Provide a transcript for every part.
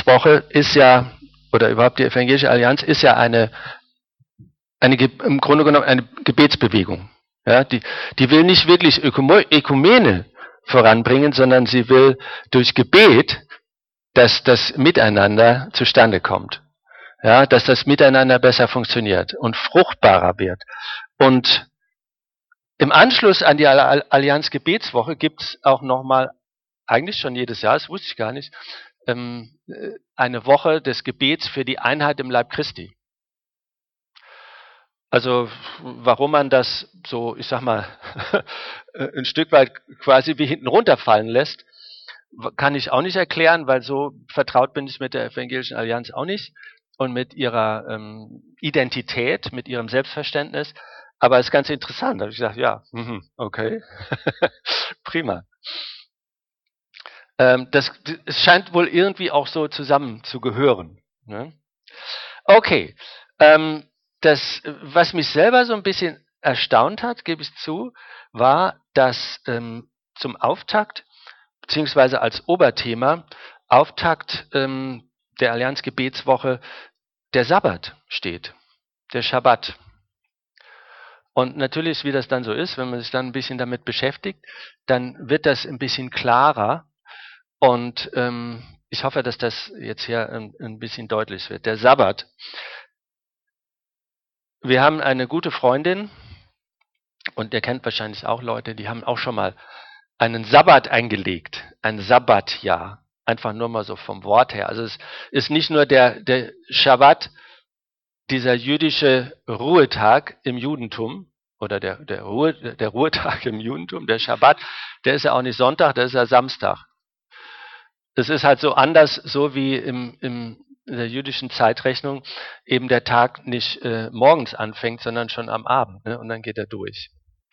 Gebetswoche ist ja, oder überhaupt die Evangelische Allianz ist ja im Grunde genommen eine Gebetsbewegung. Ja, die will nicht wirklich Ökumene voranbringen, sondern sie will durch Gebet, dass das Miteinander zustande kommt. Ja, dass das Miteinander besser funktioniert und fruchtbarer wird. Und im Anschluss an die Allianz Gebetswoche gibt es auch nochmal, eigentlich schon jedes Jahr, das wusste ich gar nicht, eine Woche des Gebets für die Einheit im Leib Christi. Also warum man das so, ich sag mal, ein Stück weit quasi wie hinten runterfallen lässt, kann ich auch nicht erklären, weil so vertraut bin ich mit der Evangelischen Allianz auch nicht und mit ihrer Identität, mit ihrem Selbstverständnis. Aber es ist ganz interessant. Da habe ich gesagt, ja, okay, prima. Es scheint wohl irgendwie auch so zusammen zu gehören. Ne? Okay, was mich selber so ein bisschen erstaunt hat, gebe ich zu, war, dass zum Auftakt, beziehungsweise als Oberthema, Auftakt der Allianz Gebetswoche, der Sabbat steht, der Schabbat. Und natürlich, wie das dann so ist, wenn man sich dann ein bisschen damit beschäftigt, dann wird das ein bisschen klarer. Und ich hoffe, dass das jetzt hier ein bisschen deutlich wird. Der Sabbat. Wir haben eine gute Freundin, und ihr kennt wahrscheinlich auch Leute, die haben auch schon mal einen Sabbat eingelegt, ein Sabbatjahr. Einfach nur mal so vom Wort her. Also es ist nicht nur der Schabbat, dieser jüdische Ruhetag im Judentum, oder der Ruhetag im Judentum, der Schabbat, der ist ja auch nicht Sonntag, der ist ja Samstag. Es ist halt so anders, so wie in der jüdischen Zeitrechnung eben der Tag nicht morgens anfängt, sondern schon am Abend, ne? Und dann geht er durch.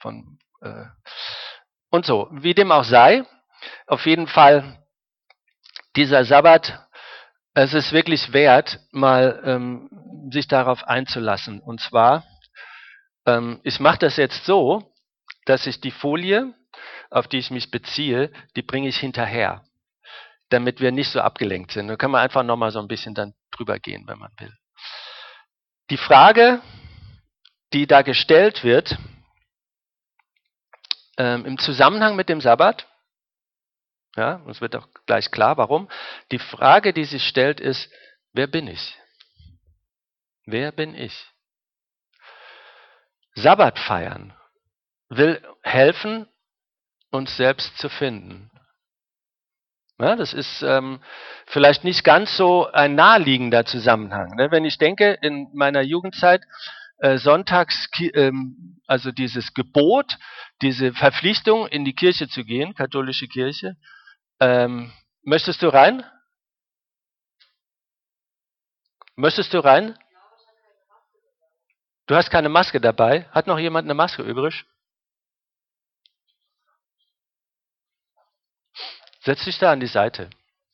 Und so, wie dem auch sei, auf jeden Fall dieser Sabbat, es ist wirklich wert, mal sich darauf einzulassen. Und zwar, ich mache das jetzt so, dass ich die Folie, auf die ich mich beziehe, die bringe ich hinterher, damit wir nicht so abgelenkt sind. Da kann man einfach nochmal so ein bisschen dann drüber gehen, wenn man will. Die Frage, die da gestellt wird, im Zusammenhang mit dem Sabbat, ja, es wird auch gleich klar, warum. Die Frage, die sich stellt, ist, wer bin ich? Wer bin ich? Sabbat feiern will helfen, uns selbst zu finden. Ja, das ist vielleicht nicht ganz so ein naheliegender Zusammenhang. Ne? Wenn ich denke, in meiner Jugendzeit, sonntags, also dieses Gebot, diese Verpflichtung, in die Kirche zu gehen, katholische Kirche, möchtest du rein? Möchtest du rein? Du hast keine Maske dabei. Hat noch jemand eine Maske übrig? Setz dich da an die Seite.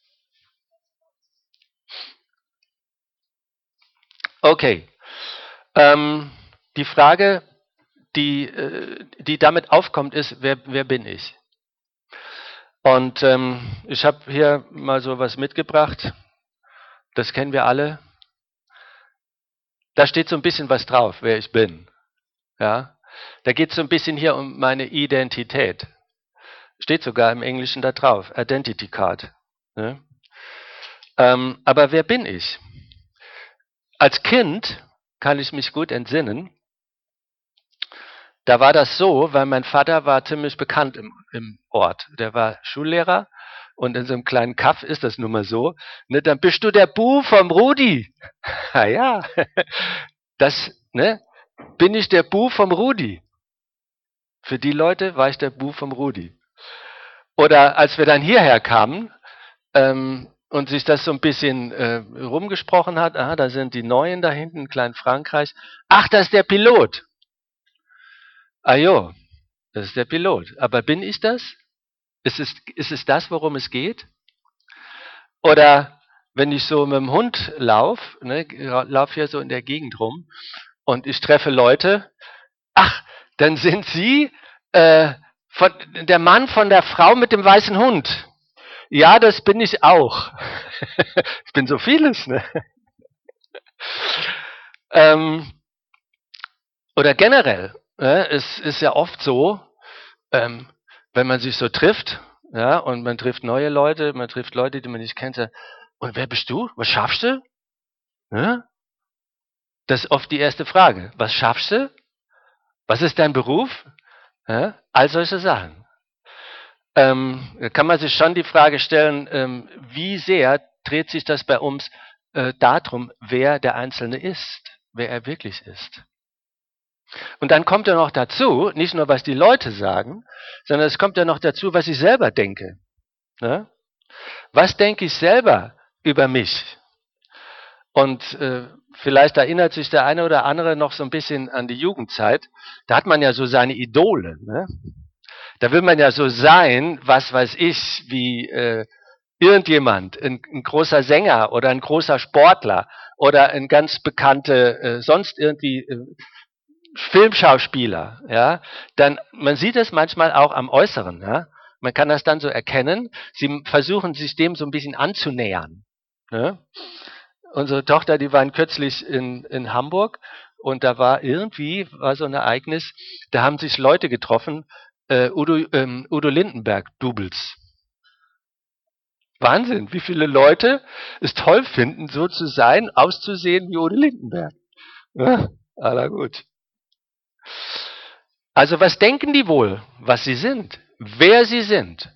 Okay. Die Frage, die damit aufkommt, ist, wer bin ich? Und ich habe hier mal so was mitgebracht. Das kennen wir alle. Da steht so ein bisschen was drauf, wer ich bin. Ja? Da geht es so ein bisschen hier um meine Identität. Steht sogar im Englischen da drauf, Identity Card. Ne? Aber wer bin ich? Als Kind kann ich mich gut entsinnen. Da war das so, weil mein Vater war ziemlich bekannt im Ort. Der war Schullehrer und in so einem kleinen Kaff ist das nun mal so. Ne, dann bist du der Bu vom Rudi. Ja, bin ich der Bu vom Rudi. Für die Leute war ich der Bu vom Rudi. Oder als wir dann hierher kamen und sich das so ein bisschen rumgesprochen hat, aha, da sind die Neuen da hinten, klein Frankreich. Ach, das ist der Pilot. Ah jo, das ist der Pilot. Aber bin ich das? Ist es das, worum es geht? Oder wenn ich so mit dem Hund laufe, ne, laufe hier so in der Gegend rum und ich treffe Leute, ach, dann sind Sie der Mann von der Frau mit dem weißen Hund. Ja, das bin ich auch. Ich bin so vieles, ne? Ähm, oder generell, es ist ja oft so, ähm, wenn man sich so trifft, ja, und man trifft neue Leute, man trifft Leute, die man nicht kennt, und wer bist du? Was schaffst du? Ja? Das ist oft die erste Frage. Was schaffst du? Was ist dein Beruf? Ja? All solche Sachen. Kann man sich schon die Frage stellen, wie sehr dreht sich das bei uns darum, wer der Einzelne ist, wer er wirklich ist. Und dann kommt ja noch dazu, nicht nur was die Leute sagen, sondern es kommt ja noch dazu, was ich selber denke. Ne? Was denke ich selber über mich? Und vielleicht erinnert sich der eine oder andere noch so ein bisschen an die Jugendzeit. Da hat man ja so seine Idole. Ne? Da will man ja so sein, was weiß ich, wie irgendjemand, ein großer Sänger oder ein großer Sportler oder ein ganz bekannte, sonst irgendwie Filmschauspieler, ja, dann, man sieht es manchmal auch am Äußeren, ja. Man kann das dann so erkennen. Sie versuchen sich dem so ein bisschen anzunähern. Ja. Unsere Tochter, die waren kürzlich in Hamburg und da war so ein Ereignis, da haben sich Leute getroffen, Udo Lindenberg-Doubles. Wahnsinn, wie viele Leute es toll finden, so zu sein, auszusehen wie Udo Lindenberg. Ja, aller gut. Also was denken die wohl, was sie sind, wer sie sind?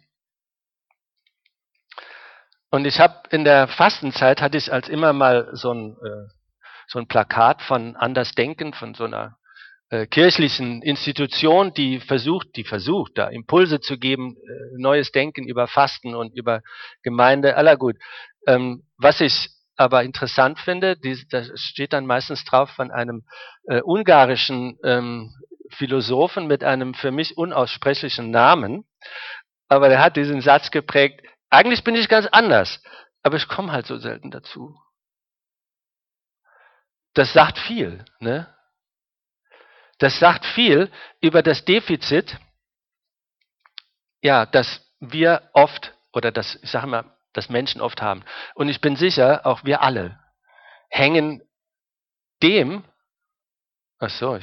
Und ich habe in der Fastenzeit hatte ich als immer mal so ein Plakat von Andersdenken, von so einer kirchlichen Institution, die versucht, da Impulse zu geben, neues Denken über Fasten und über Gemeinde, aller gut. Was ich aber interessant finde, da steht dann meistens drauf von einem ungarischen Philosophen mit einem für mich unaussprechlichen Namen, aber der hat diesen Satz geprägt, eigentlich bin ich ganz anders, aber ich komme halt so selten dazu. Das sagt viel, ne? Das sagt viel über das Defizit, ja, das wir oft oder das, ich sage mal, das Menschen oft haben. Und ich bin sicher, auch wir alle hängen dem, ach so,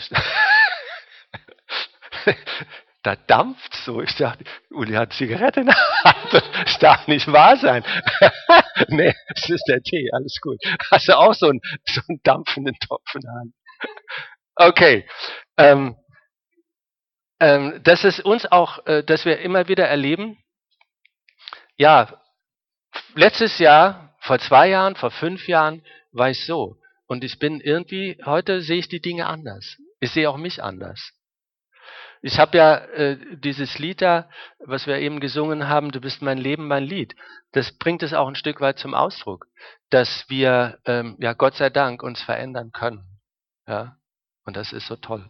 da dampft so. Ich dachte, Uli hat Zigarette in der Hand. Das darf nicht wahr sein. Nee, es ist der Tee, alles gut. Hast du auch so einen dampfenden Topf in der Hand? Okay. Ähm, das ist uns auch, dass wir immer wieder erleben, ja, letztes Jahr, vor 2 Jahren, vor 5 Jahren war ich so. Und ich bin irgendwie, heute sehe ich die Dinge anders. Ich sehe auch mich anders. Ich habe ja dieses Lied da, was wir eben gesungen haben, Du bist mein Leben, mein Lied. Das bringt es auch ein Stück weit zum Ausdruck, dass wir, ja, Gott sei Dank uns verändern können. Ja, und das ist so toll.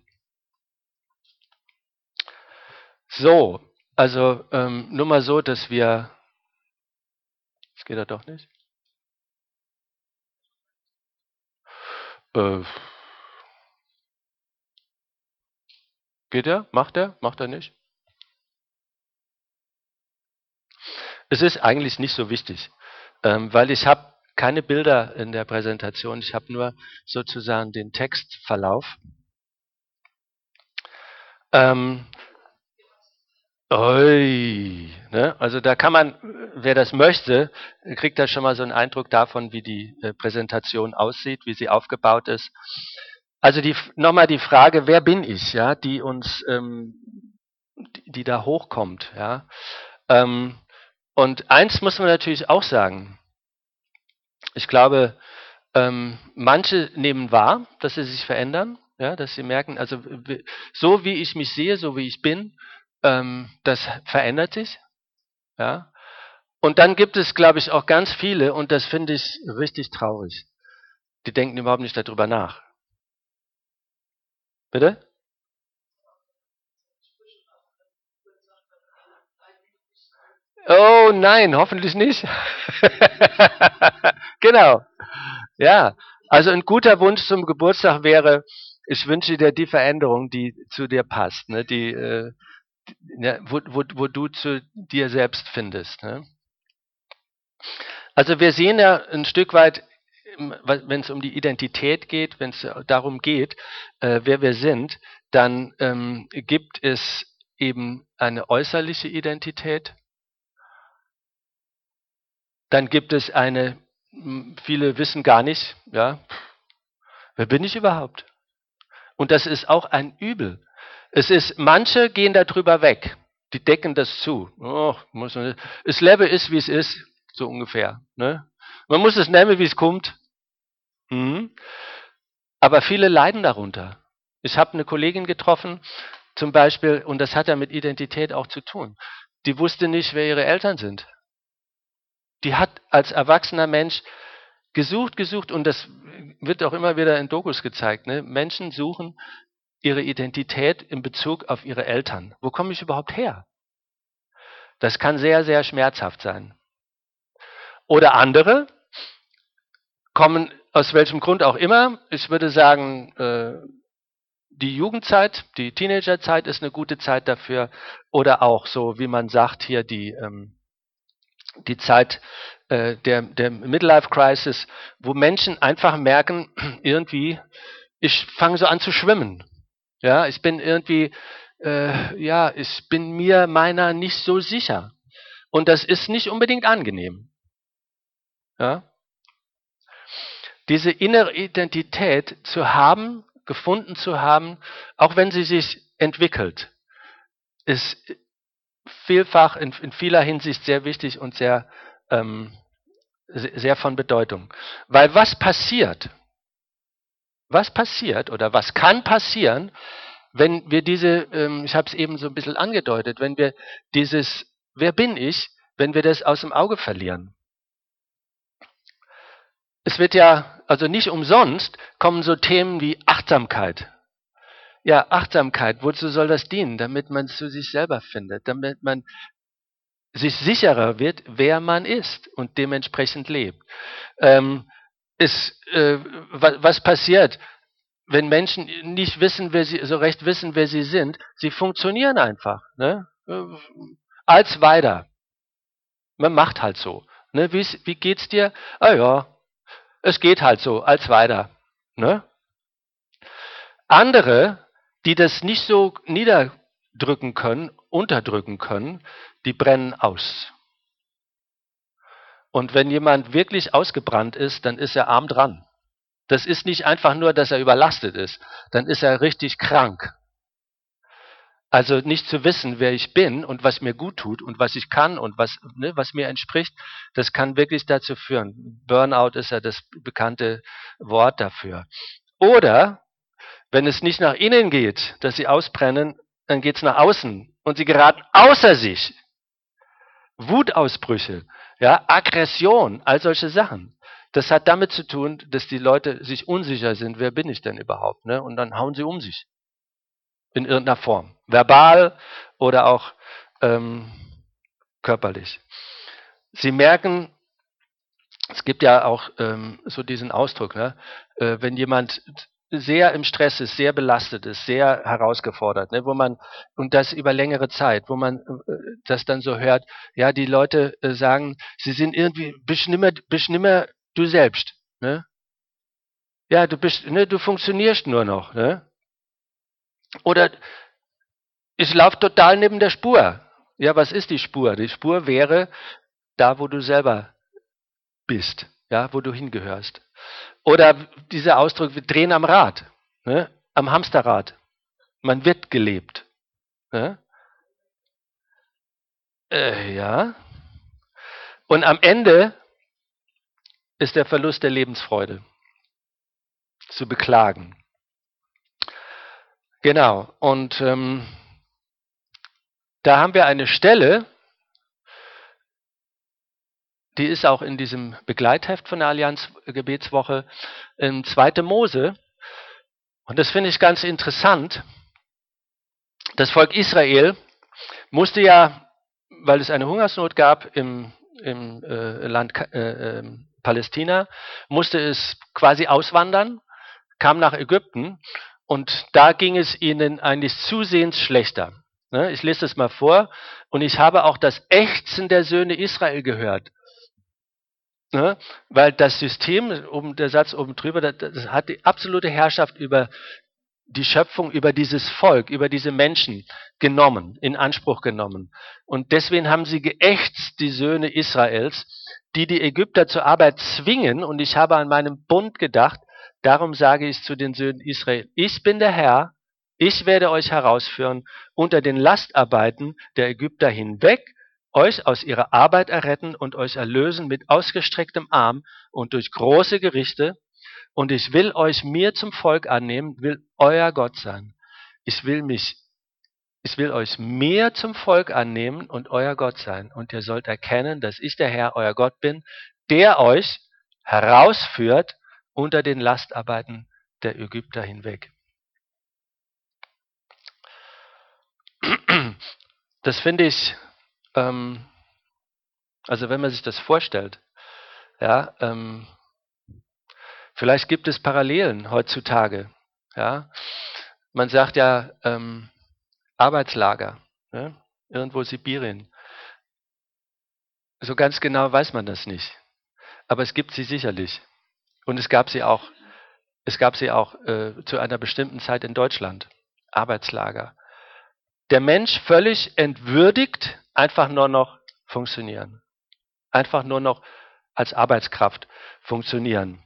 So, also nur mal so, dass wir, das geht ja doch nicht. Äh, geht er? Macht er? Macht er nicht? Es ist eigentlich nicht so wichtig, weil ich habe keine Bilder in der Präsentation. Ich habe nur sozusagen den Textverlauf. Ähm, ui, ne? Also da kann man, wer das möchte, kriegt da schon mal so einen Eindruck davon, wie die Präsentation aussieht, wie sie aufgebaut ist. Also nochmal die Frage, wer bin ich, ja, die da hochkommt, ja. Und eins muss man natürlich auch sagen. Ich glaube, manche nehmen wahr, dass sie sich verändern, ja, dass sie merken, also so wie ich mich sehe, so wie ich bin, das verändert sich, ja. Und dann gibt es, glaube ich, auch ganz viele, und das finde ich richtig traurig. Die denken überhaupt nicht darüber nach. Bitte? Oh nein, hoffentlich nicht. Genau. Ja. Also ein guter Wunsch zum Geburtstag wäre, ich wünsche dir die Veränderung, die zu dir passt, ne? Ja, wo du zu dir selbst findest. Ne? Also wir sehen ja ein Stück weit, wenn es um die Identität geht, wenn es darum geht, wer wir sind, dann gibt es eben eine äußerliche Identität. Dann gibt es eine, viele wissen gar nicht, ja, wer bin ich überhaupt? Und das ist auch ein Übel. Manche gehen darüber weg. Die decken das zu. Oh, das Leben ist, wie es ist, so ungefähr. Ne? Man muss es nehmen, wie es kommt. Mhm. Aber viele leiden darunter. Ich habe eine Kollegin getroffen, zum Beispiel, und das hat ja mit Identität auch zu tun. Die wusste nicht, wer ihre Eltern sind. Die hat als erwachsener Mensch gesucht, und das wird auch immer wieder in Dokus gezeigt. Ne? Menschen suchen ihre Identität in Bezug auf ihre Eltern. Wo komme ich überhaupt her? Das kann sehr, sehr schmerzhaft sein. Oder andere kommen aus welchem Grund auch immer. Ich würde sagen, die Jugendzeit, die Teenagerzeit ist eine gute Zeit dafür. Oder auch so, wie man sagt, hier die Zeit der Midlife Crisis, wo Menschen einfach merken, irgendwie, ich fange so an zu schwimmen. Ja, ich bin irgendwie, ich bin mir meiner nicht so sicher. Und das ist nicht unbedingt angenehm. Ja? Diese innere Identität zu haben, gefunden zu haben, auch wenn sie sich entwickelt, ist vielfach in vieler Hinsicht sehr wichtig und sehr von Bedeutung. Weil was passiert oder was kann passieren, wenn wir ich habe es eben so ein bisschen angedeutet, wenn wir dieses, wer bin ich, wenn wir das aus dem Auge verlieren? Es wird ja, also nicht umsonst, kommen so Themen wie Achtsamkeit. Ja, Achtsamkeit, wozu soll das dienen? Damit man zu sich selber findet, damit man sich sicherer wird, wer man ist und dementsprechend lebt. Was passiert, wenn Menschen nicht wissen, so recht wissen, wer sie sind? Sie funktionieren einfach. Ne? Als weiter. Man macht halt so. Ne? Wie geht's dir? Ah ja, es geht halt so, als weiter. Ne? Andere, die das nicht so unterdrücken können, die brennen aus. Und wenn jemand wirklich ausgebrannt ist, dann ist er arm dran. Das ist nicht einfach nur, dass er überlastet ist, dann ist er richtig krank. Also nicht zu wissen, wer ich bin und was mir gut tut und was ich kann und was mir entspricht, das kann wirklich dazu führen. Burnout ist ja das bekannte Wort dafür. Oder wenn es nicht nach innen geht, dass sie ausbrennen, dann geht es nach außen und sie geraten außer sich. Wutausbrüche, ja, Aggression, all solche Sachen. Das hat damit zu tun, dass die Leute sich unsicher sind, wer bin ich denn überhaupt? Ne? Und dann hauen sie um sich. In irgendeiner Form. Verbal oder auch körperlich. Sie merken, es gibt ja auch so diesen Ausdruck, ne? Wenn jemand sehr im Stress ist, sehr belastet ist, sehr herausgefordert, ne, und das über längere Zeit, wo man das dann so hört, ja, die Leute sagen, sie sind irgendwie, bist nimmer du selbst, ne? Ja, du funktionierst nur noch, ne? Oder ich laufe total neben der Spur. Ja, was ist die Spur? Die Spur wäre da, wo du selber bist, ja, wo du hingehörst. Oder dieser Ausdruck, wir drehen am Rad, ne? Am Hamsterrad. Man wird gelebt. Ne? Ja. Und am Ende ist der Verlust der Lebensfreude zu beklagen. Genau. Und da haben wir eine Stelle, die ist auch in diesem Begleitheft von der Allianz Gebetswoche, in 2. Mose. Und das finde ich ganz interessant. Das Volk Israel musste ja, weil es eine Hungersnot gab im Land Palästina, musste es quasi auswandern, kam nach Ägypten und da ging es ihnen eigentlich zusehends schlechter. Ich lese das mal vor. Und ich habe auch das Ächzen der Söhne Israel gehört. Ne? Weil das System, der Satz oben drüber, das hat die absolute Herrschaft über die Schöpfung, über dieses Volk, über diese Menschen genommen, in Anspruch genommen. Und deswegen haben sie geächtzt, die Söhne Israels, die Ägypter zur Arbeit zwingen. Und ich habe an meinen Bund gedacht, darum sage ich zu den Söhnen Israel, ich bin der Herr, ich werde euch herausführen unter den Lastarbeiten der Ägypter hinweg, euch aus ihrer Arbeit erretten und euch erlösen mit ausgestrecktem Arm und durch große Gerichte. Und ich will euch mir zum Volk annehmen, will euer Gott sein. Ich will euch mir zum Volk annehmen und euer Gott sein. Und ihr sollt erkennen, dass ich der Herr, euer Gott bin, der euch herausführt unter den Lastarbeiten der Ägypter hinweg. Das finde ich, also wenn man sich das vorstellt, ja, vielleicht gibt es Parallelen heutzutage. Ja. Man sagt ja Arbeitslager, ne? Irgendwo Sibirien. So ganz genau weiß man das nicht. Aber es gibt sie sicherlich. Und es gab sie auch zu einer bestimmten Zeit in Deutschland. Arbeitslager. Der Mensch völlig entwürdigt, einfach nur noch funktionieren. Einfach nur noch als Arbeitskraft funktionieren.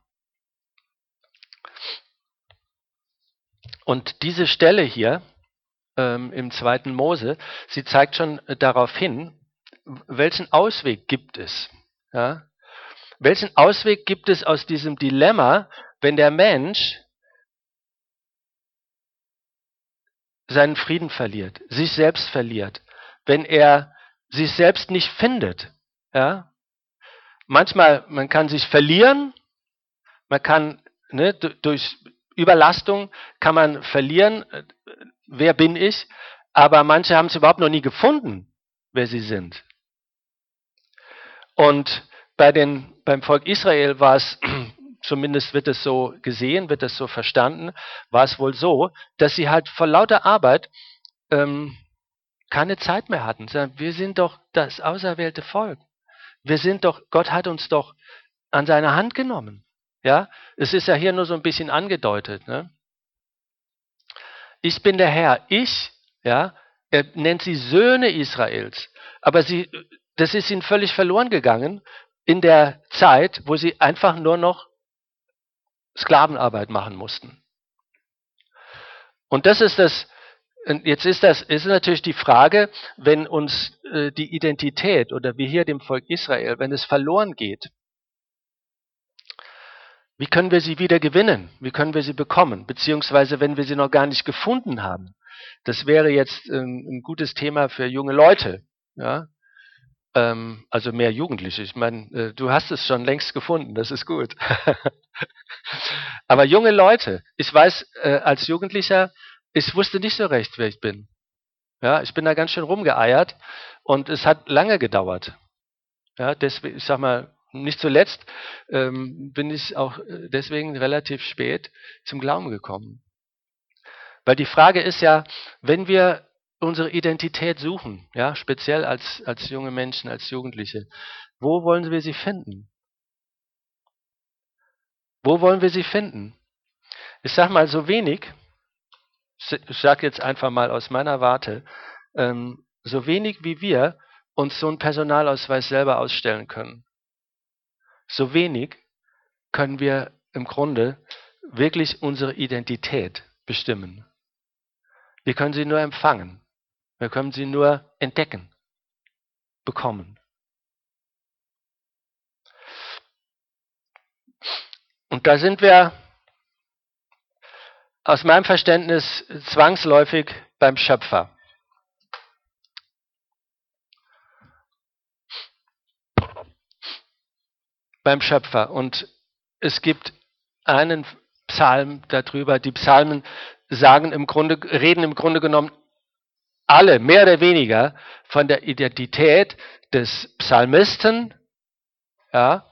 Und diese Stelle hier im 2. Mose, sie zeigt schon darauf hin, welchen Ausweg gibt es? Ja? Welchen Ausweg gibt es aus diesem Dilemma, wenn der Mensch seinen Frieden verliert, sich selbst verliert, wenn er sich selbst nicht findet? Ja? Manchmal, man kann sich verlieren, man kann durch Überlastung kann man verlieren, wer bin ich, aber manche haben es überhaupt noch nie gefunden, wer sie sind. Und beim Volk Israel war es, zumindest wird es so gesehen, wird es so verstanden, war es wohl so, dass sie halt vor lauter Arbeit keine Zeit mehr hatten. Wir sind doch das auserwählte Volk. Gott hat uns doch an seine Hand genommen. Ja, es ist ja hier nur so ein bisschen angedeutet. Ne? Ich bin der Herr. Er nennt sie Söhne Israels. Aber das ist ihnen völlig verloren gegangen in der Zeit, wo sie einfach nur noch Sklavenarbeit machen mussten. Und das ist das. Jetzt ist natürlich die Frage, wenn uns die Identität oder wie hier dem Volk Israel, wenn es verloren geht, wie können wir sie wieder gewinnen? Wie können wir sie bekommen? Beziehungsweise, wenn wir sie noch gar nicht gefunden haben. Das wäre jetzt ein gutes Thema für junge Leute. Ja? Also mehr Jugendliche. Ich meine, du hast es schon längst gefunden, das ist gut. Aber junge Leute, ich weiß, als Jugendlicher, ich wusste nicht so recht, wer ich bin. Ja, ich bin da ganz schön rumgeeiert und es hat lange gedauert. Ja, deswegen, ich sag mal, nicht zuletzt bin ich auch deswegen relativ spät zum Glauben gekommen. Weil die Frage ist ja, wenn wir unsere Identität suchen, ja, speziell als junge Menschen, als Jugendliche, wo wollen wir sie finden? Wo wollen wir sie finden? Ich sag mal so wenig, ich sage jetzt einfach mal aus meiner Warte, so wenig wie wir uns so einen Personalausweis selber ausstellen können, so wenig können wir im Grunde wirklich unsere Identität bestimmen. Wir können sie nur empfangen. Wir können sie nur entdecken, bekommen. Und da sind wir aus meinem Verständnis zwangsläufig beim Schöpfer. Beim Schöpfer. Und es gibt einen Psalm darüber. Die Psalmen reden im Grunde genommen alle mehr oder weniger von der Identität des Psalmisten. Ja.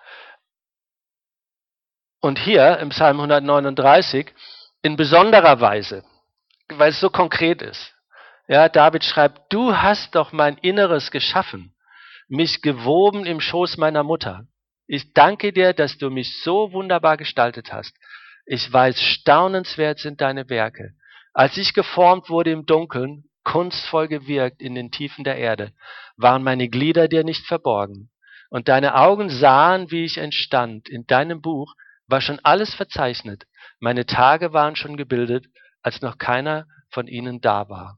Und hier im Psalm 139 in besonderer Weise, weil es so konkret ist. Ja, David schreibt, du hast doch mein Inneres geschaffen, mich gewoben im Schoß meiner Mutter. Ich danke dir, dass du mich so wunderbar gestaltet hast. Ich weiß, staunenswert sind deine Werke. Als ich geformt wurde im Dunkeln, kunstvoll gewirkt in den Tiefen der Erde, waren meine Glieder dir nicht verborgen. Und deine Augen sahen, wie ich entstand. In deinem Buch war schon alles verzeichnet. Meine Tage waren schon gebildet, als noch keiner von ihnen da war.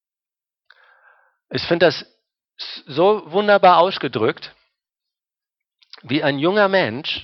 Ich finde das so wunderbar ausgedrückt, wie ein junger Mensch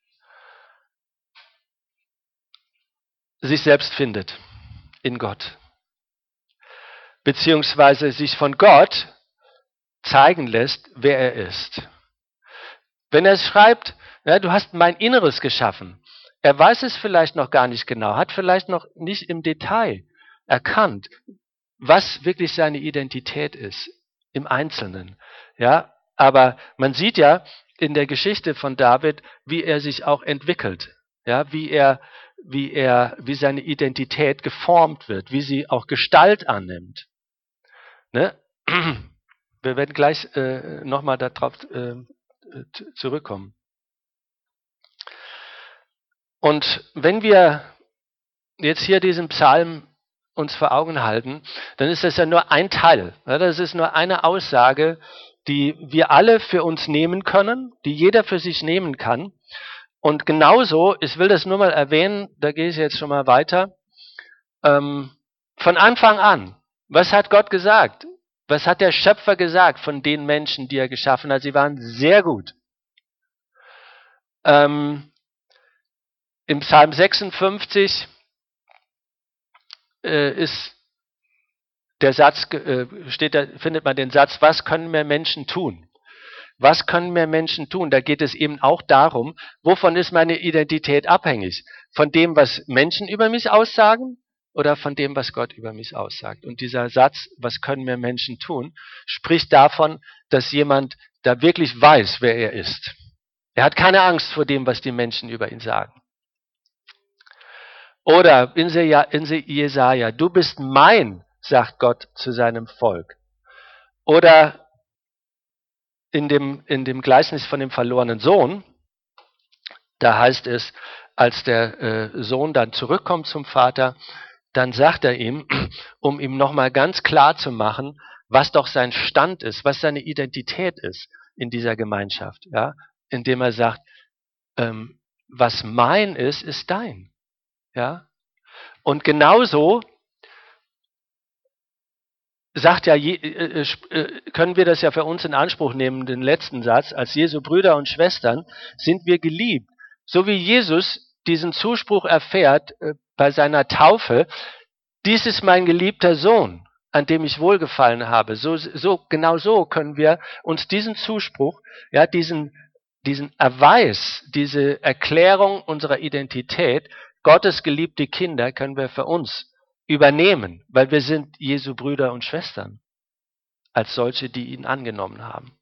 sich selbst findet in Gott, beziehungsweise sich von Gott zeigen lässt, wer er ist. Wenn er schreibt, ja, du hast mein Inneres geschaffen, er weiß es vielleicht noch gar nicht genau, hat vielleicht noch nicht im Detail erkannt, was wirklich seine Identität ist, im Einzelnen. Ja, aber man sieht ja in der Geschichte von David, wie er sich auch entwickelt, ja, wie seine Identität geformt wird, wie sie auch Gestalt annimmt. Ne? Wir werden gleich nochmal darauf zurückkommen. Und wenn wir jetzt hier diesen Psalm uns vor Augen halten, dann ist das ja nur ein Teil. Ja, das ist nur eine Aussage, die wir alle für uns nehmen können, die jeder für sich nehmen kann. Und genauso, ich will das nur mal erwähnen, da gehe ich jetzt schon mal weiter, von Anfang an, was hat Gott gesagt? Was hat der Schöpfer gesagt von den Menschen, die er geschaffen hat? Sie waren sehr gut. Im Psalm 56 ist der Satz, findet man den Satz, was können wir Menschen tun? Was können wir Menschen tun? Da geht es eben auch darum, wovon ist meine Identität abhängig? Von dem, was Menschen über mich aussagen oder von dem, was Gott über mich aussagt? Und dieser Satz, was können wir Menschen tun, spricht davon, dass jemand da wirklich weiß, wer er ist. Er hat keine Angst vor dem, was die Menschen über ihn sagen. Oder in Jesaja, du bist mein, sagt Gott zu seinem Volk. Oder in dem Gleichnis von dem verlorenen Sohn, da heißt es, als der Sohn dann zurückkommt zum Vater, dann sagt er ihm, um ihm nochmal ganz klar zu machen, was doch sein Stand ist, was seine Identität ist in dieser Gemeinschaft, ja, indem er sagt, was mein ist, ist dein, ja. Und genauso sagt ja, können wir das ja für uns in Anspruch nehmen, den letzten Satz, als Jesu Brüder und Schwestern sind wir geliebt. So wie Jesus diesen Zuspruch erfährt bei seiner Taufe, dies ist mein geliebter Sohn, an dem ich wohlgefallen habe. Genau so können wir uns diesen Zuspruch, ja, diesen Erweis, diese Erklärung unserer Identität, Gottes geliebte Kinder, können wir für uns übernehmen, weil wir sind Jesu Brüder und Schwestern, als solche, die ihn angenommen haben.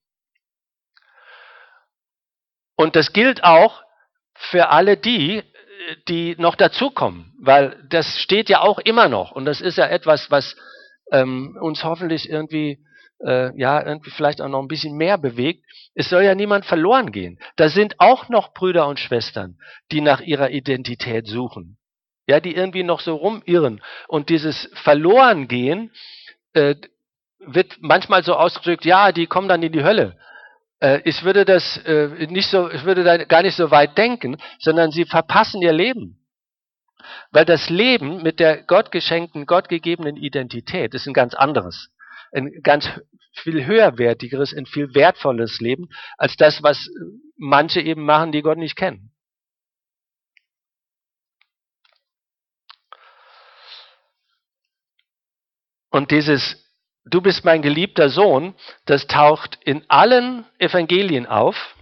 Und das gilt auch für alle die noch dazukommen, weil das steht ja auch immer noch und das ist ja etwas, was uns hoffentlich irgendwie vielleicht auch noch ein bisschen mehr bewegt. Es soll ja niemand verloren gehen. Da sind auch noch Brüder und Schwestern, die nach ihrer Identität suchen. Ja, die irgendwie noch so rumirren. Und dieses Verlorengehen wird manchmal so ausgedrückt, ja, die kommen dann in die Hölle. Ich würde da gar nicht so weit denken, sondern sie verpassen ihr Leben. Weil das Leben mit der Gott geschenkten, Gott gegebenen Identität ist ein ganz anderes. Ein ganz viel höherwertigeres, ein viel wertvolles Leben, als das, was manche eben machen, die Gott nicht kennen. Und dieses Du bist mein geliebter Sohn, das taucht in allen Evangelien auf.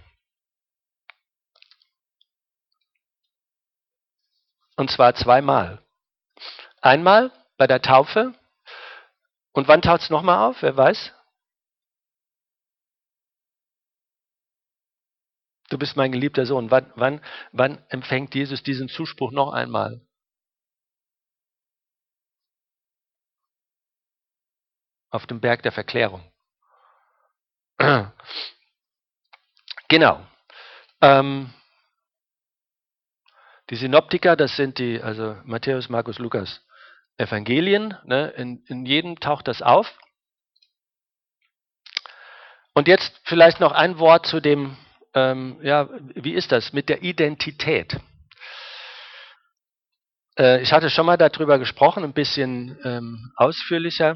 Und zwar zweimal. Einmal bei der Taufe. Und wann taucht es nochmal auf? Wer weiß? Du bist mein geliebter Sohn. Wann empfängt Jesus diesen Zuspruch noch einmal? Auf dem Berg der Verklärung. Genau. Die Synoptiker, das sind also Matthäus, Markus, Lukas, Evangelien. Ne? In jedem taucht das auf. Und jetzt vielleicht noch ein Wort zu dem, wie ist das mit der Identität? Ich hatte schon mal darüber gesprochen, ein bisschen ausführlicher,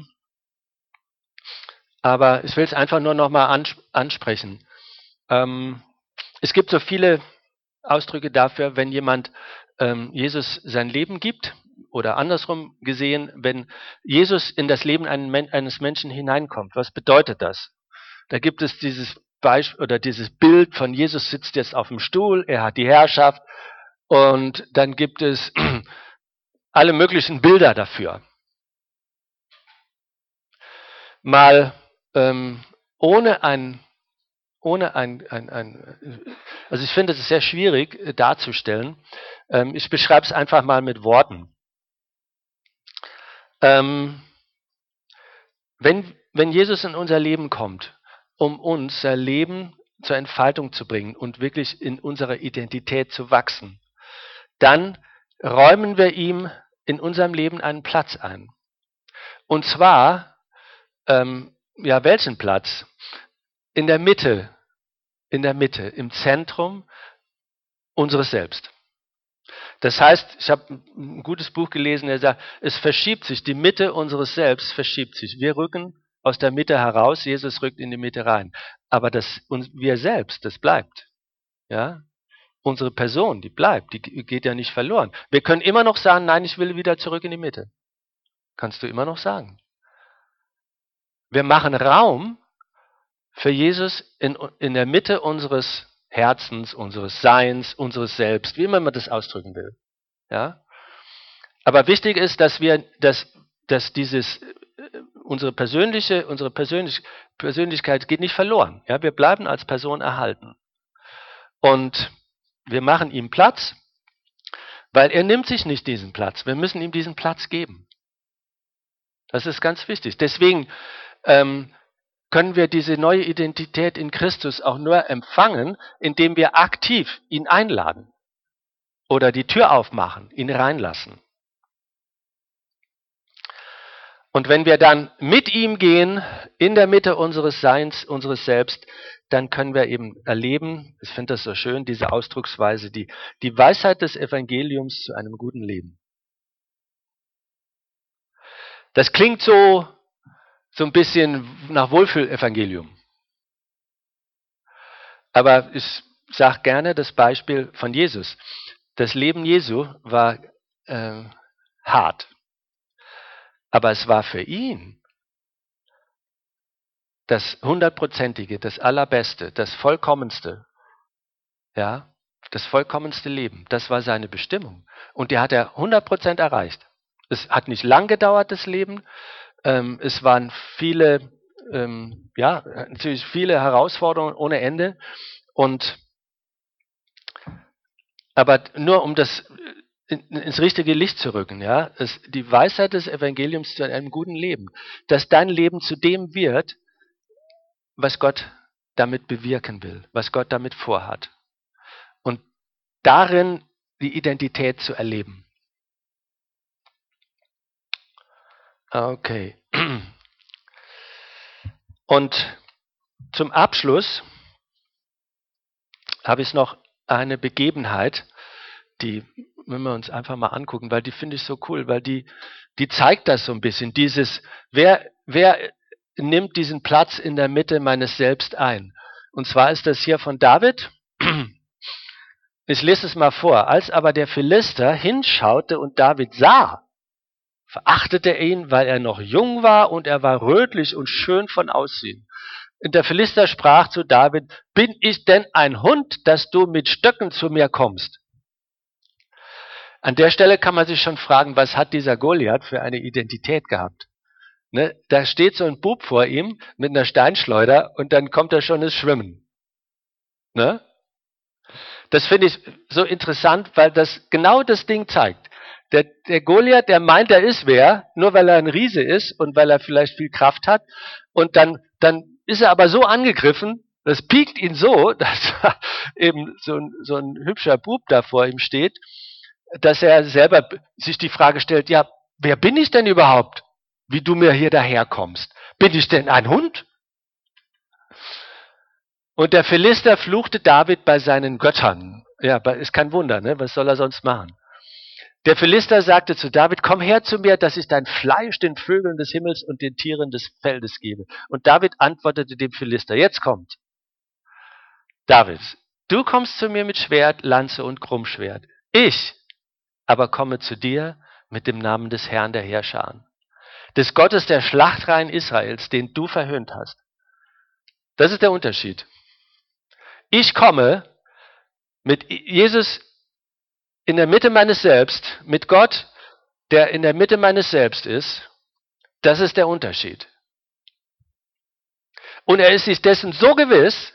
aber ich will es einfach nur noch mal ansprechen. Es gibt so viele Ausdrücke dafür, wenn jemand Jesus sein Leben gibt, oder andersrum gesehen, wenn Jesus in das Leben eines Menschen hineinkommt. Was bedeutet das? Da gibt es dieses Beispiel oder dieses Bild von Jesus sitzt jetzt auf dem Stuhl, er hat die Herrschaft, und dann gibt es alle möglichen Bilder dafür. Mal ohne ein, also ich finde, es ist sehr schwierig darzustellen. Ich beschreibe es einfach mal mit Worten. Wenn Jesus in unser Leben kommt, um unser Leben zur Entfaltung zu bringen und wirklich in unserer Identität zu wachsen, dann räumen wir ihm in unserem Leben einen Platz ein. Und zwar, welchen Platz? In der Mitte, im Zentrum unseres Selbst. Das heißt, ich habe ein gutes Buch gelesen, der sagt, es verschiebt sich, die Mitte unseres Selbst verschiebt sich. Wir rücken aus der Mitte heraus, Jesus rückt in die Mitte rein. Aber wir selbst, das bleibt. Ja? Unsere Person, die bleibt, die geht ja nicht verloren. Wir können immer noch sagen, nein, ich will wieder zurück in die Mitte. Kannst du immer noch sagen. Wir machen Raum für Jesus in der Mitte unseres Herzens, unseres Seins, unseres Selbst, wie immer man das ausdrücken will. Ja? Aber wichtig ist, dass unsere Persönlichkeit geht nicht verloren. Ja? Wir bleiben als Person erhalten. Und wir machen ihm Platz, weil er nimmt sich nicht diesen Platz. Wir müssen ihm diesen Platz geben. Das ist ganz wichtig. Deswegen können wir diese neue Identität in Christus auch nur empfangen, indem wir aktiv ihn einladen oder die Tür aufmachen, ihn reinlassen. Und wenn wir dann mit ihm gehen, in der Mitte unseres Seins, unseres Selbst, dann können wir eben erleben, ich finde das so schön, diese Ausdrucksweise, die Weisheit des Evangeliums zu einem guten Leben. Das klingt so ein bisschen nach Wohlfühl-Evangelium. Aber ich sage gerne das Beispiel von Jesus. Das Leben Jesu war hart. Aber es war für ihn das 100%ige, das Allerbeste, das Vollkommenste. Ja, das vollkommenste Leben. Das war seine Bestimmung. Und die hat er 100% erreicht. Es hat nicht lang gedauert, das Leben. Es waren natürlich viele Herausforderungen ohne Ende. Aber nur um das ins richtige Licht zu rücken, ja, die Weisheit des Evangeliums zu einem guten Leben, dass dein Leben zu dem wird, was Gott damit bewirken will, was Gott damit vorhat. Und darin die Identität zu erleben. Okay. Und zum Abschluss habe ich noch eine Begebenheit, die müssen wir uns einfach mal angucken, weil die finde ich so cool, weil die zeigt das so ein bisschen. Wer nimmt diesen Platz in der Mitte meines Selbst ein? Und zwar ist das hier von David. Ich lese es mal vor. Als aber der Philister hinschaute und David sah, verachtete er ihn, weil er noch jung war und er war rötlich und schön von Aussehen. Und der Philister sprach zu David, bin ich denn ein Hund, dass du mit Stöcken zu mir kommst? An der Stelle kann man sich schon fragen, was hat dieser Goliath für eine Identität gehabt? Ne? Da steht so ein Bub vor ihm mit einer Steinschleuder und dann kommt er schon ins Schwimmen. Ne? Das finde ich so interessant, weil das genau das Ding zeigt. Der Goliath, der meint, er ist wer, nur weil er ein Riese ist und weil er vielleicht viel Kraft hat. Und dann ist er aber so angegriffen, Das piekt ihn so, dass eben so ein hübscher Bub da vor ihm steht, dass er selber sich die Frage stellt, ja, wer bin ich denn überhaupt, wie du mir hier daherkommst? Bin ich denn ein Hund? Und der Philister fluchte David bei seinen Göttern. Ja, ist kein Wunder, ne? Was soll er sonst machen? Der Philister sagte zu David, komm her zu mir, dass ich dein Fleisch den Vögeln des Himmels und den Tieren des Feldes gebe. Und David antwortete dem Philister, jetzt kommt. David, du kommst zu mir mit Schwert, Lanze und Krummschwert. Ich aber komme zu dir mit dem Namen des Herrn der Heerscharen, des Gottes der Schlachtreihen Israels, den du verhöhnt hast. Das ist der Unterschied. Ich komme mit Jesus in der Mitte meines Selbst, mit Gott, der in der Mitte meines Selbst ist. Das ist der Unterschied. Und er ist sich dessen so gewiss,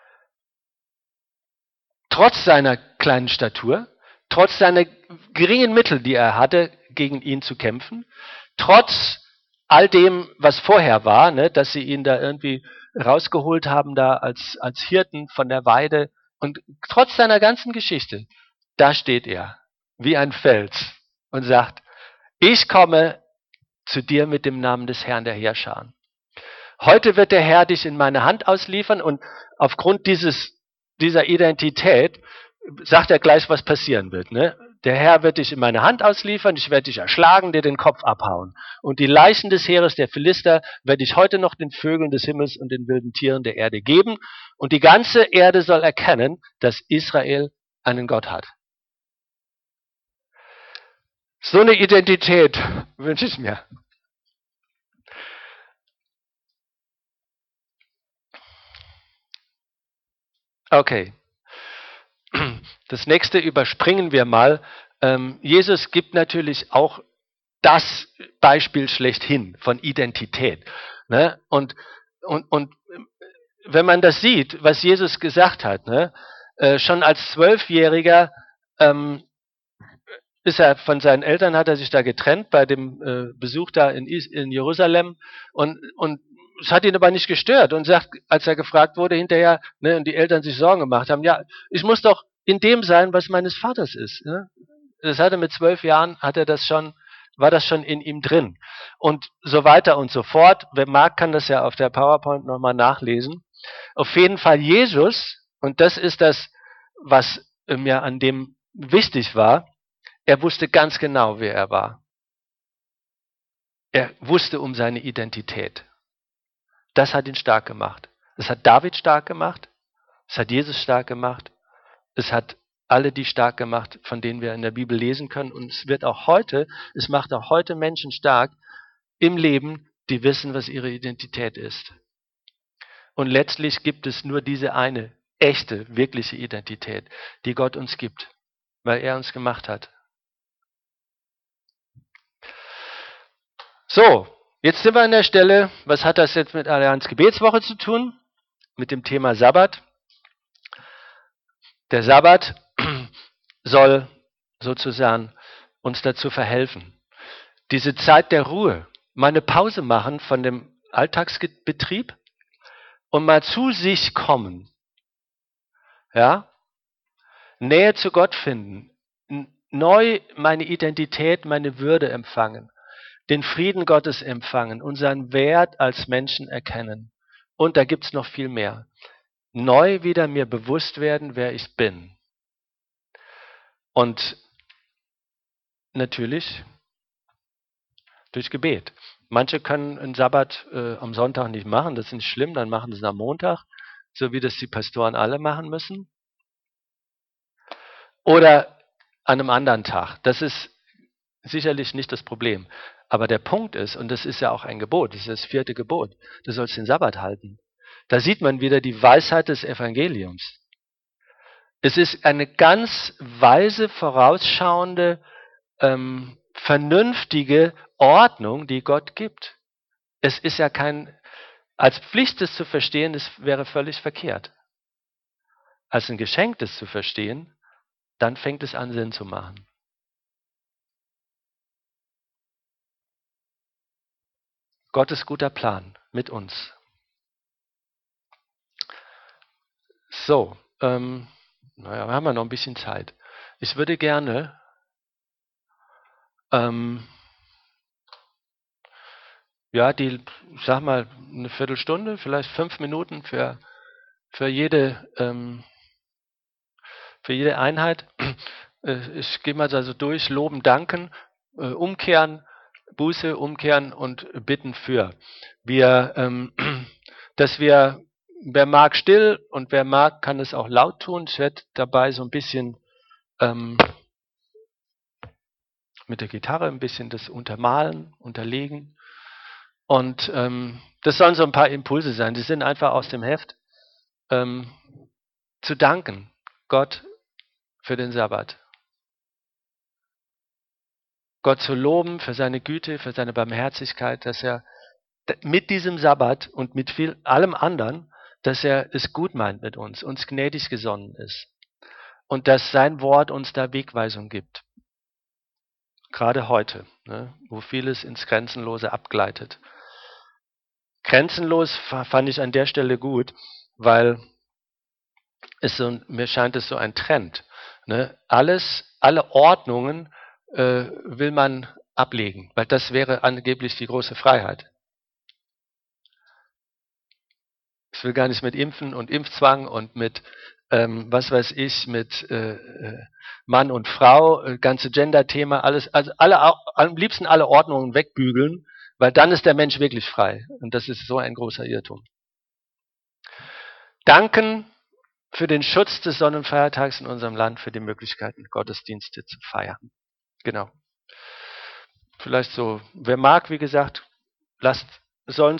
trotz seiner kleinen Statur, trotz seiner geringen Mittel, die er hatte, gegen ihn zu kämpfen, trotz all dem, was vorher war, ne, dass sie ihn da irgendwie rausgeholt haben, da als Hirten von der Weide, und trotz seiner ganzen Geschichte, da steht er wie ein Fels und sagt, ich komme zu dir mit dem Namen des Herrn der Heerscharen. Heute wird der Herr dich in meine Hand ausliefern, und aufgrund dieser Identität sagt er gleich, was passieren wird. Ne? Der Herr wird dich in meine Hand ausliefern, ich werde dich erschlagen, dir den Kopf abhauen. Und die Leichen des Heeres der Philister werde ich heute noch den Vögeln des Himmels und den wilden Tieren der Erde geben. Und die ganze Erde soll erkennen, dass Israel einen Gott hat. So eine Identität wünsche ich mir. Okay. Das nächste überspringen wir mal. Jesus gibt natürlich auch das Beispiel schlechthin von Identität. Ne? Und wenn man das sieht, was Jesus gesagt hat, ne? Schon als Zwölfjähriger ist er von seinen Eltern, hat er sich da getrennt bei dem Besuch da in Jerusalem, und es hat ihn aber nicht gestört, und sagt, als er gefragt wurde hinterher, ne, und die Eltern sich Sorgen gemacht haben, ja, ich muss doch in dem sein, was meines Vaters ist. Ne? Das hatte mit 12 Jahren, war das schon in ihm drin. Und so weiter und so fort. Wer mag, kann das ja auf der PowerPoint nochmal nachlesen. Auf jeden Fall Jesus, und das ist das, was mir an dem wichtig war, er wusste ganz genau, wer er war. Er wusste um seine Identität. Das hat ihn stark gemacht. Es hat David stark gemacht. Es hat Jesus stark gemacht. Es hat alle die stark gemacht, von denen wir in der Bibel lesen können. Und es macht auch heute Menschen stark im Leben, die wissen, was ihre Identität ist. Und letztlich gibt es nur diese eine echte, wirkliche Identität, die Gott uns gibt, weil er uns gemacht hat. So, jetzt sind wir an der Stelle, was hat das jetzt mit Allianz Gebetswoche zu tun? Mit dem Thema Sabbat. Der Sabbat soll sozusagen uns dazu verhelfen, diese Zeit der Ruhe, mal eine Pause machen von dem Alltagsbetrieb und mal zu sich kommen. Ja? Nähe zu Gott finden, neu meine Identität, meine Würde empfangen, den Frieden Gottes empfangen, unseren Wert als Menschen erkennen. Und da gibt's noch viel mehr. Neu wieder mir bewusst werden, wer ich bin. Und natürlich durch Gebet. Manche können einen Sabbat am Sonntag nicht machen, das ist nicht schlimm, dann machen sie es am Montag, so wie das die Pastoren alle machen müssen. Oder an einem anderen Tag. Das ist sicherlich nicht das Problem. Aber der Punkt ist, und das ist ja auch ein Gebot, das ist das 4. Gebot, du sollst den Sabbat halten. Da sieht man wieder die Weisheit des Evangeliums. Es ist eine ganz weise, vorausschauende, vernünftige Ordnung, die Gott gibt. Es ist ja als Pflicht es zu verstehen, das wäre völlig verkehrt. Als ein Geschenk das zu verstehen, dann fängt es an, Sinn zu machen. Gottes guter Plan mit uns. So, naja, wir haben ja noch ein bisschen Zeit. Ich würde gerne ja, ich sag mal, eine Viertelstunde, vielleicht 5 Minuten für jede, für jede Einheit. Ich gehe mal also durch, loben, danken, umkehren, Buße, umkehren und bitten für. Wir, dass wir, wer mag still und wer mag, kann es auch laut tun. Ich werde dabei so ein bisschen mit der Gitarre ein bisschen das untermalen, unterlegen. Und das sollen so ein paar Impulse sein. Die sind einfach aus dem Heft. Zu danken, Gott, für den Sabbat. Gott zu loben für seine Güte, für seine Barmherzigkeit, dass er mit diesem Sabbat und mit viel allem anderen, dass er es gut meint mit uns gnädig gesonnen ist. Und dass sein Wort uns da Wegweisung gibt. Gerade heute, ne, wo vieles ins Grenzenlose abgleitet. Grenzenlos fand ich an der Stelle gut, weil mir scheint es so ein Trend. Ne? Alle Ordnungen will man ablegen, weil das wäre angeblich die große Freiheit. Ich will gar nicht mit Impfen und Impfzwang und mit, was weiß ich, mit Mann und Frau, ganze Gender-Thema, alles, also am liebsten alle Ordnungen wegbügeln, weil dann ist der Mensch wirklich frei. Und das ist so ein großer Irrtum. Danken für den Schutz des Sonnenfeiertags in unserem Land, für die Möglichkeiten, Gottesdienste zu feiern. Genau. Vielleicht so, wer mag, wie gesagt, sollen